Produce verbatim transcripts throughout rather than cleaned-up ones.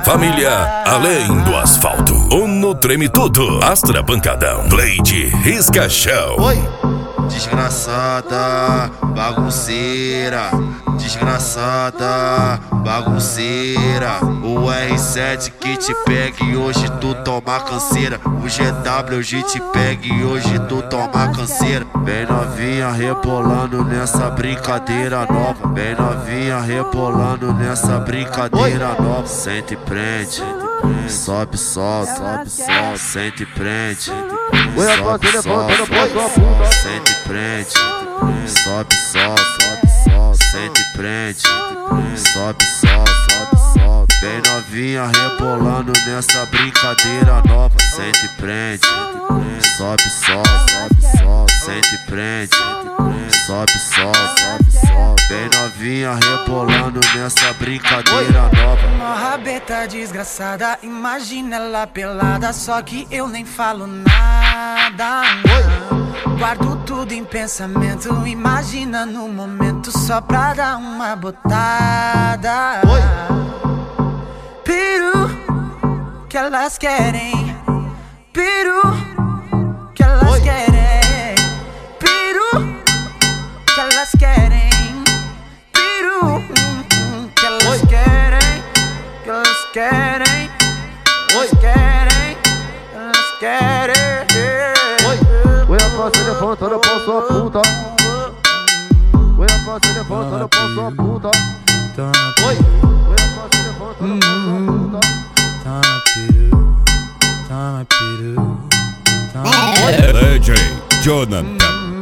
Família além do asfalto. Uno treme tudo. Astra Pancadão. Blade Risca Show. Oi! Desgraçada, bagunceira. Desgraçada, bagunceira. O R sete que te pega e hoje tu toma canseira. O G W hoje te pega e hoje tu toma canseira. Bem novinha rebolando nessa brincadeira nova. Bem novinha rebolando nessa brincadeira nova. Sente e prende, sobe, solta, sobe, solta, sente e prende, sobe, solta, sente e prende, sobe, solta, sobe, solta, sente e prende, sobe, solta, sobe, solta. Bem novinha rebolando nessa brincadeira nova. Sente e prende, sobe, solta, sobe, solta, sente e prende, sobe, solta, sobe, solta. Bem novinha rebolando nessa brincadeira nova. Uma rabeta desgraçada, imagina ela pelada, só que eu nem falo nada. Não. Guardo tudo em pensamento, imagina no momento só pra dar uma botada. Oi. Peru que elas querem, peru que elas Oi. querem, peru que elas querem, peru que elas Oi. querem, que elas querem, Oi. querem, elas querem. Oi, rapaz, você levanta, olha pra sua puta. Oi, rapaz, você levanta, olha pra sua puta. Oi. Oi, rapaz, você levanta, olha pra sua puta. D J Jonathan.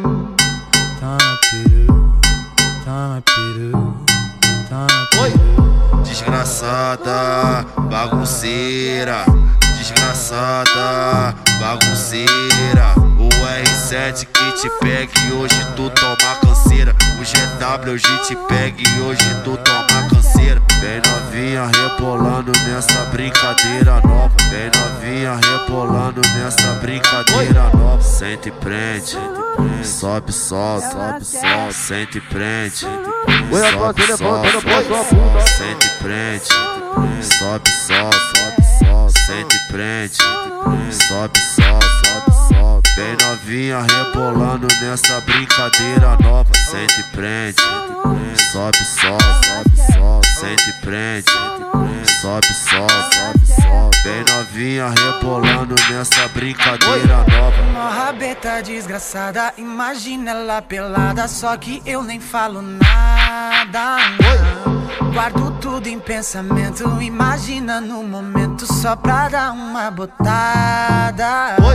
Oi. Desgraçada, bagunceira. Desgraçada, bagunceira. O R sete que te pega e hoje tu toma canseira. O G W hoje te pega e hoje tu toma canseira. Bem novinha rebolando nessa brincadeira nova. Bem novinha rebolando nessa brincadeira nova. Sente e prende, sobe, solta, sobe, solta, sente e prende, sobe, solta, sente e prende, sobe, solta, sobe, solta, sente e prende, sobe, solta, sobe, solta. Bem novinha rebolando nessa brincadeira nova. Sente e prende, sobe, solta, sobe, solta, sente e prende, sobe, solta, sobe, solta. Bem novinha rebolando nessa brincadeira nova. Uma rabeta desgraçada, imagina ela pelada, só que eu nem falo nada. Não. Guardo tudo em pensamento, imagina no momento só pra dar uma botada. Oi.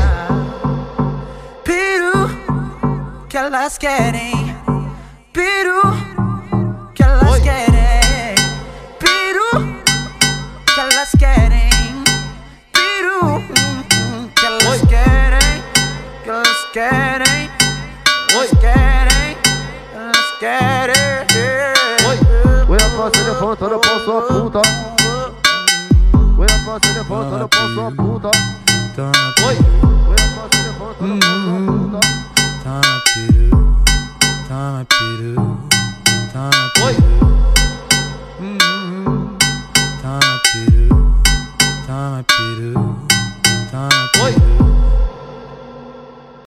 Peru que elas querem, peru que elas Oi. querem, peru que elas querem, peru que elas Oi. querem, que elas querem, Oi. elas querem, elas querem. Oi, rapaz, você levanta, olha pra sua puta. Oi, rapaz, você levanta, olha pra sua puta. Oi. Oi, rapaz, você levanta, olha pra sua puta. Toma peru, toma peru.